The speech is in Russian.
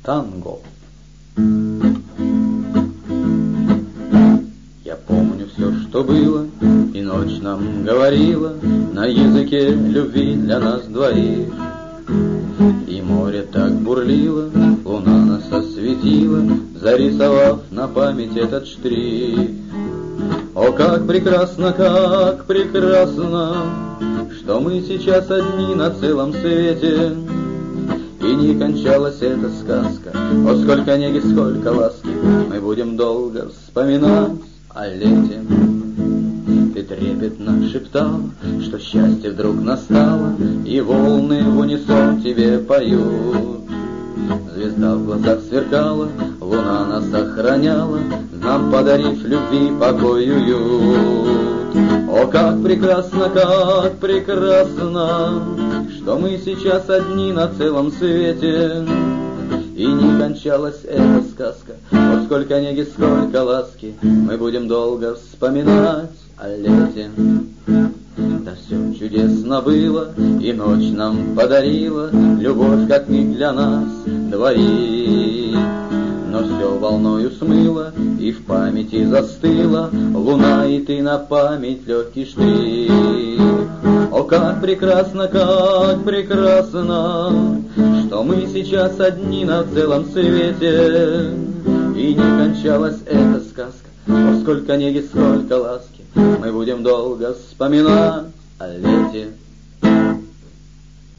Танго. Я помню все, что было, и ночь нам говорила на языке любви для нас двоих. И море так бурлило, луна нас осветила, зарисовав на память этот штрих. О, как прекрасно, что мы сейчас одни на целом свете. И не кончалась эта сказка, о, сколько неги, сколько ласки, мы будем долго вспоминать о лете. Ты трепетно шептала, что счастье вдруг настало, и волны в унисон тебе поют. Звезда в глазах сверкала, луна нас охраняла, нам подарив любви покой и уют. О, как прекрасно, что мы сейчас одни на целом свете. И не кончалась эта сказка, о, сколько неги, сколько ласки, мы будем долго вспоминать о лете. Да все чудесно было, и ночь нам подарила любовь, как миг для нас двоих. Но все волною смыло, и в памяти застыла луна, и ты на память легкий штрих. О, как прекрасно, что мы сейчас одни на целом свете. И не кончалась эта сказка, о, сколько неги, сколько ласки, мы будем долго вспоминать о лете.